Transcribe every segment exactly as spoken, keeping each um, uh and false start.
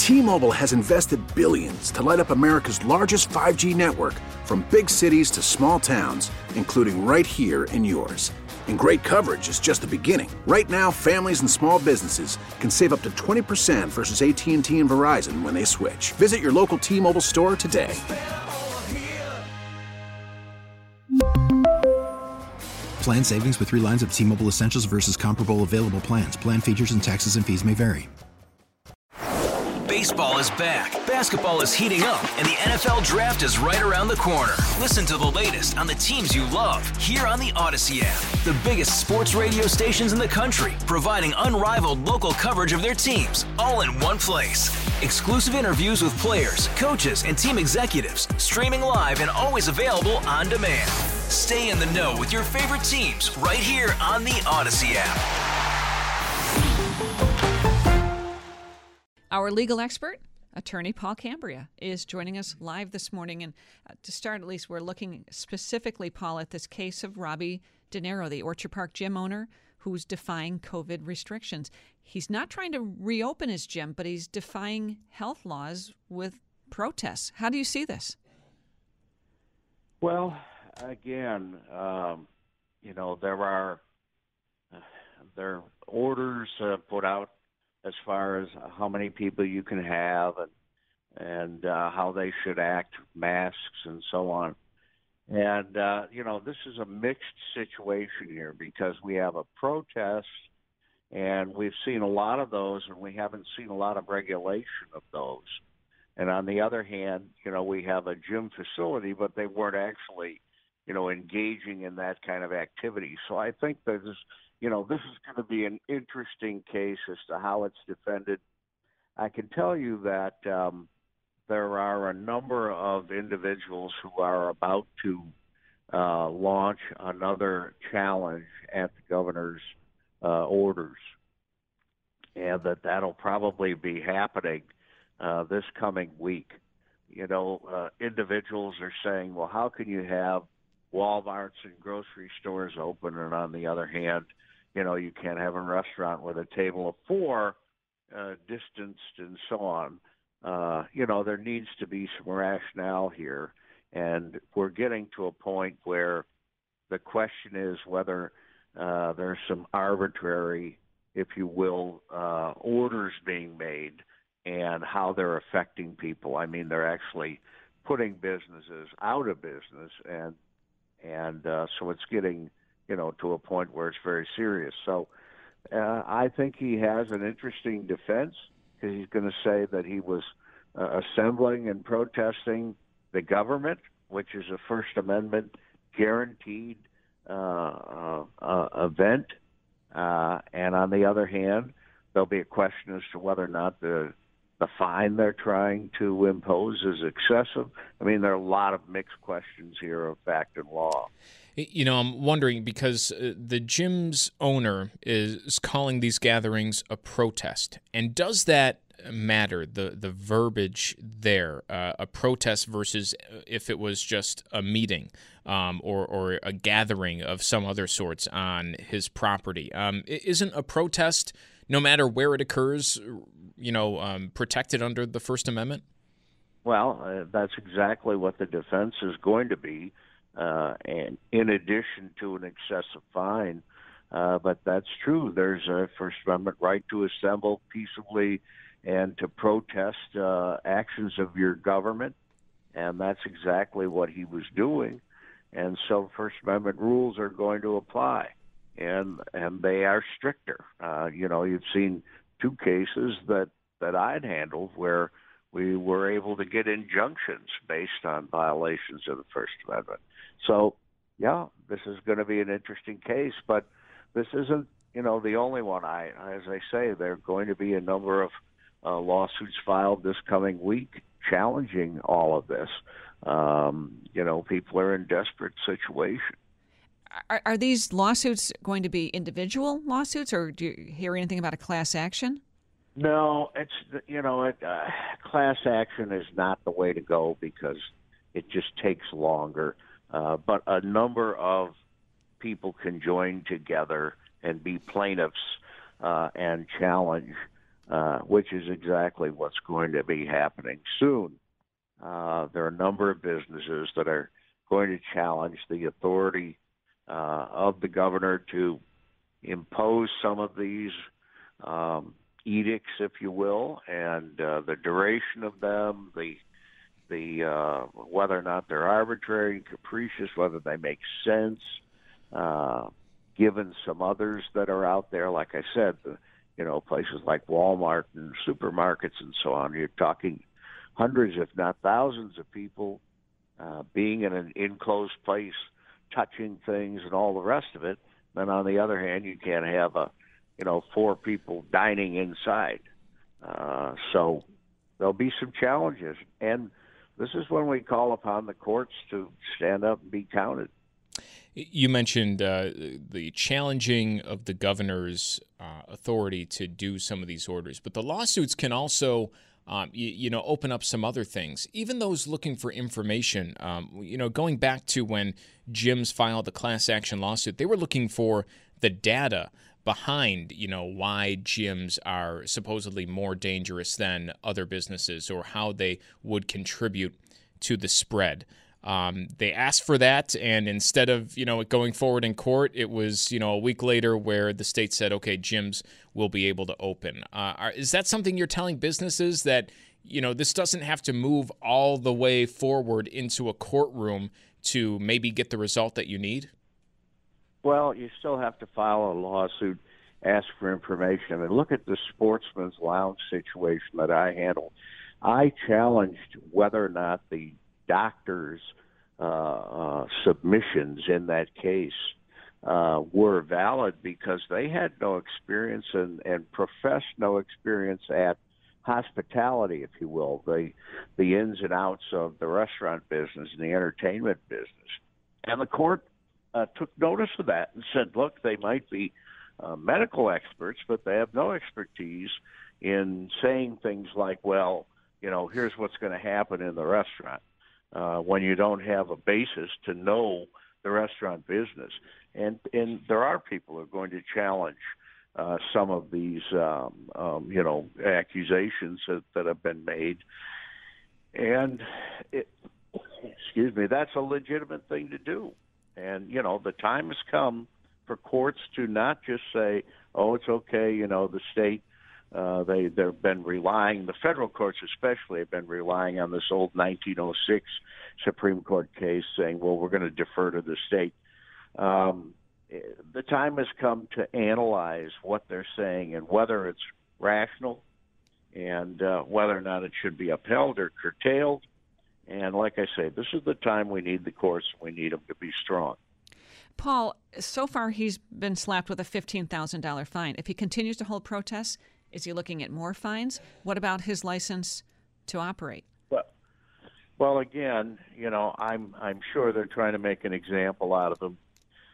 T-Mobile has invested billions to light up America's largest five G network, from big cities to small towns, including right here in yours. And great coverage is just the beginning. Right now, families and small businesses can save up to twenty percent versus A T and T and Verizon when they switch. Visit your local T-Mobile store today. Plan savings with three lines of T-Mobile Essentials versus comparable available plans. Plan features and taxes and fees may vary. Baseball is back, basketball is heating up, and the N F L Draft is right around the corner. Listen to the latest on the teams you love here on the Odyssey app. The biggest sports radio stations in the country, providing unrivaled local coverage of their teams, all in one place. Exclusive interviews with players, coaches, and team executives, streaming live and always available on demand. Stay in the know with your favorite teams right here on the Odyssey app. Our legal expert, attorney Paul Cambria, is joining us live this morning. And uh, to start, at least, we're looking specifically, Paul, at this case of Robbie De Niro, the Orchard Park gym owner who's defying COVID restrictions. He's not trying to reopen his gym, but he's defying health laws with protests. How do you see this? Well, again, um, you know, there are uh, there are orders uh, put out as far as how many people you can have and and uh, how they should act, masks and so on. And, uh, you know, this is a mixed situation here because we have a protest, and we've seen a lot of those, and we haven't seen a lot of regulation of those. And on the other hand, you know, we have a gym facility, but they weren't actually, you know, engaging in that kind of activity. So I think there's You know, this is going to be an interesting case as to how it's defended. I can tell you that um, there are a number of individuals who are about to uh, launch another challenge at the governor's uh, orders, and that that'll probably be happening uh, this coming week. You know, uh, individuals are saying, well, how can you have Walmarts and grocery stores open, and on the other hand, you know, you can't have a restaurant with a table of four uh, distanced and so on. Uh, you know, there needs to be some rationale here. And we're getting to a point where the question is whether uh, there's some arbitrary, if you will, uh, orders being made and how they're affecting people. I mean, they're actually putting businesses out of business. And, and uh, so it's getting you know, to a point where it's very serious. So uh, I think he has an interesting defense because he's going to say that he was uh, assembling and protesting the government, which is a First Amendment guaranteed uh, uh, uh, event. Uh, and on the other hand, there'll be a question as to whether or not the the fine they're trying to impose is excessive. I mean, there are a lot of mixed questions here of fact and law. You know, I'm wondering because uh, the gym's owner is calling these gatherings a protest. And does that matter, the, the verbiage there, uh, a protest versus if it was just a meeting um, or, or a gathering of some other sorts on his property? Um, isn't a protest, no matter where it occurs, you know, um, protected under the First Amendment? Well, uh, that's exactly what the defense is going to be. Uh, and in addition to an excessive fine, uh, but that's true. There's a First Amendment right to assemble peaceably and to protest uh, actions of your government, and that's exactly what he was doing. And so First Amendment rules are going to apply, and and they are stricter. Uh, you know, you've seen two cases that, that I'd handled where we were able to get injunctions based on violations of the First Amendment. So, yeah, this is going to be an interesting case, but this isn't, you know, the only one. I, as I say, there are going to be a number of uh, lawsuits filed this coming week challenging all of this. Um, you know, people are in desperate situation. Are, are these lawsuits going to be individual lawsuits, or do you hear anything about a class action? No, it's, you know, it, uh, class action is not the way to go because it just takes longer. Uh, but a number of people can join together and be plaintiffs uh, and challenge uh, which is exactly what's going to be happening soon. Uh, there are a number of businesses that are going to challenge the authority uh, of the governor to impose some of these um, edicts, if you will, and uh, the duration of them, the the uh, whether or not they're arbitrary and capricious, whether they make sense, uh, given some others that are out there. Like I said, the, you know, places like Walmart and supermarkets and so on. You're talking hundreds, if not thousands, of people uh, being in an enclosed place, touching things, and all the rest of it. Then on the other hand, you can't have a, you know, four people dining inside. Uh, so there'll be some challenges, and this is when we call upon the courts to stand up and be counted. You mentioned uh, the challenging of the governor's uh, authority to do some of these orders, but the lawsuits can also, um, you, you know, open up some other things. Even those looking for information, um, you know, going back to when Jim's filed the class action lawsuit, they were looking for the data behind, you know, why gyms are supposedly more dangerous than other businesses or how they would contribute to the spread. Um, they asked for that, and instead of, you know, it going forward in court, it was, you know, a week later where the state said, okay, gyms will be able to open. Uh, are, is that something you're telling businesses that, you know, this doesn't have to move all the way forward into a courtroom to maybe get the result that you need? Well, you still have to file a lawsuit, ask for information. I mean, look at the Sportsman's Lounge situation that I handled. I challenged whether or not the doctors' uh, uh, submissions in that case uh, were valid because they had no experience and, and professed no experience at hospitality, if you will, the the ins and outs of the restaurant business and the entertainment business. And the court uh, took notice of that and said, look, they might be uh, medical experts, but they have no expertise in saying things like, well, you know, here's what's going to happen in the restaurant uh, when you don't have a basis to know the restaurant business. And and there are people who are going to challenge uh, some of these, um, um, you know, accusations that, that have been made. And, it, excuse me, that's a legitimate thing to do. And, you know, the time has come for courts to not just say, oh, it's okay, you know, the state, uh, they, they've been relying, the federal courts especially have been relying on this old nineteen oh six Supreme Court case saying, well, we're going to defer to the state. Um, the time has come to analyze what they're saying and whether it's rational and uh, whether or not it should be upheld or curtailed. And like I say, this is the time we need the courts. We need them to be strong. Paul, so far he's been slapped with a fifteen thousand dollars fine. If he continues to hold protests, is he looking at more fines? What about his license to operate? Well, well, again, you know, I'm I'm sure they're trying to make an example out of him.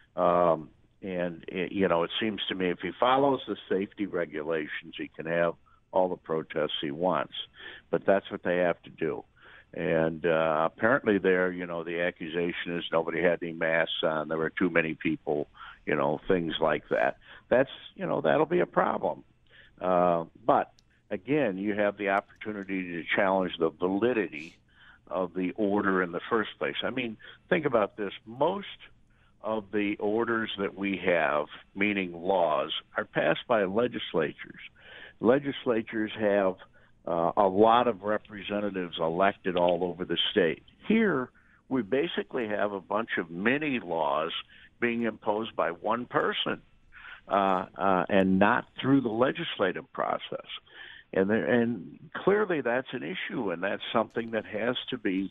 Um, and, it, you know, it seems to me if he follows the safety regulations, he can have all the protests he wants. But that's what they have to do. And uh, apparently there, you know, the accusation is nobody had any masks on, there were too many people, you know, things like that. That's, you know, that'll be a problem. Uh, but, again, you have the opportunity to challenge the validity of the order in the first place. I mean, think about this. Most of the orders that we have, meaning laws, are passed by legislatures. Legislatures have Uh, a lot of representatives elected all over the state. Here, we basically have a bunch of mini laws being imposed by one person uh, uh, and not through the legislative process. And, there, and clearly that's an issue, and that's something that has to be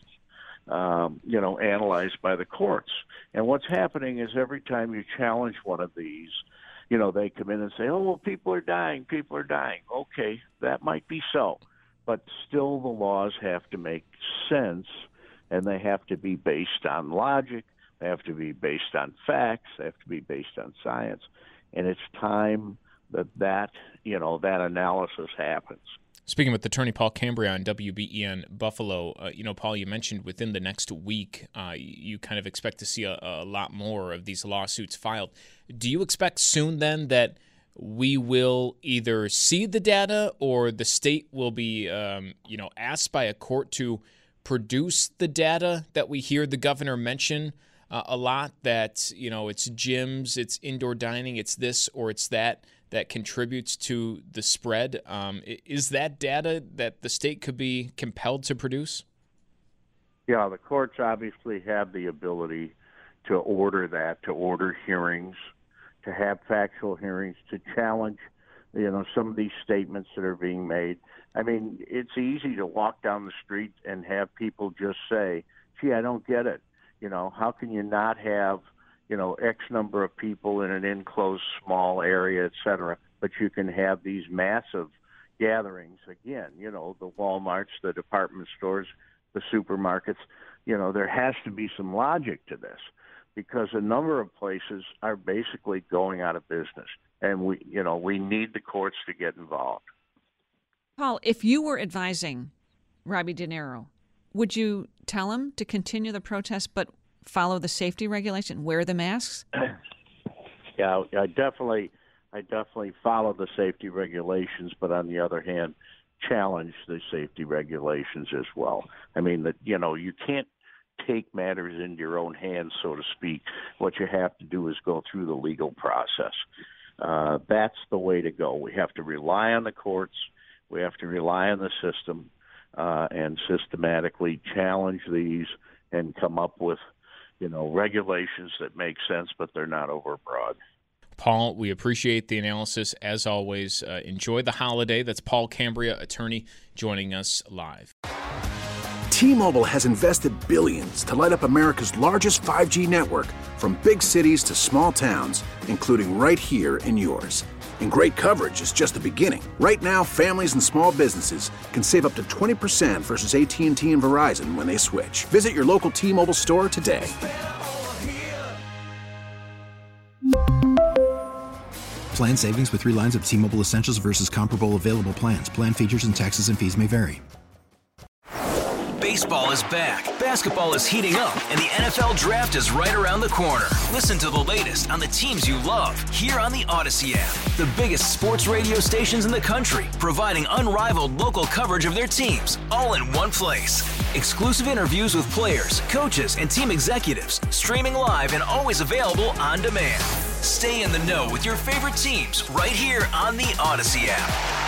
um, you know, analyzed by the courts. And what's happening is every time you challenge one of these, you know, they come in and say, oh, well, people are dying, people are dying. Okay, that might be so. But still the laws have to make sense, and they have to be based on logic. They have to be based on facts. They have to be based on science. And it's time that that, you know, that analysis happens. Speaking with Attorney Paul Cambria on W B E N Buffalo, uh, you know, Paul, you mentioned within the next week uh, you kind of expect to see a, a lot more of these lawsuits filed. Do you expect soon then that we will either see the data or the state will be, um, you know, asked by a court to produce the data that we hear the governor mention uh, a lot, that, you know, it's gyms, it's indoor dining, it's this or it's that that contributes to the spread. Um, is that data that the state could be compelled to produce? Yeah, the courts obviously have the ability to order that, to order hearings, to have factual hearings, to challenge, you know, some of these statements that are being made. I mean, it's easy to walk down the street and have people just say, gee, I don't get it. You know, how can you not have, you know, X number of people in an enclosed small area, et cetera, but you can have these massive gatherings? Again, you know, the Walmarts, the department stores, the supermarkets, you know, there has to be some logic to this, because a number of places are basically going out of business, and we, you know, we need the courts to get involved. Paul, if you were advising Robbie De Niro, would you tell him to continue the protest but follow the safety regulation, wear the masks? Yeah, I definitely, I definitely follow the safety regulations, but on the other hand, challenge the safety regulations as well. I mean, that, you know, you can't take matters into your own hands, so to speak. What you have to do is go through the legal process. Uh, that's the way to go. We have to rely on the courts. We have to rely on the system uh, and systematically challenge these and come up with, you know, regulations that make sense, but they're not overbroad. Paul, we appreciate the analysis as always. Uh, enjoy the holiday. That's Paul Cambria, attorney, joining us live. T-Mobile has invested billions to light up America's largest five G network, from big cities to small towns, including right here in yours. And great coverage is just the beginning. Right now, families and small businesses can save up to twenty percent versus A T and T and Verizon when they switch. Visit your local T-Mobile store today. Plan savings with three lines of T-Mobile Essentials versus comparable available plans. Plan features and taxes and fees may vary. Baseball is back, basketball is heating up, and the N F L Draft is right around the corner. Listen to the latest on the teams you love here on the Odyssey app. The biggest sports radio stations in the country, providing unrivaled local coverage of their teams, all in one place. Exclusive interviews with players, coaches, and team executives, streaming live and always available on demand. Stay in the know with your favorite teams right here on the Odyssey app.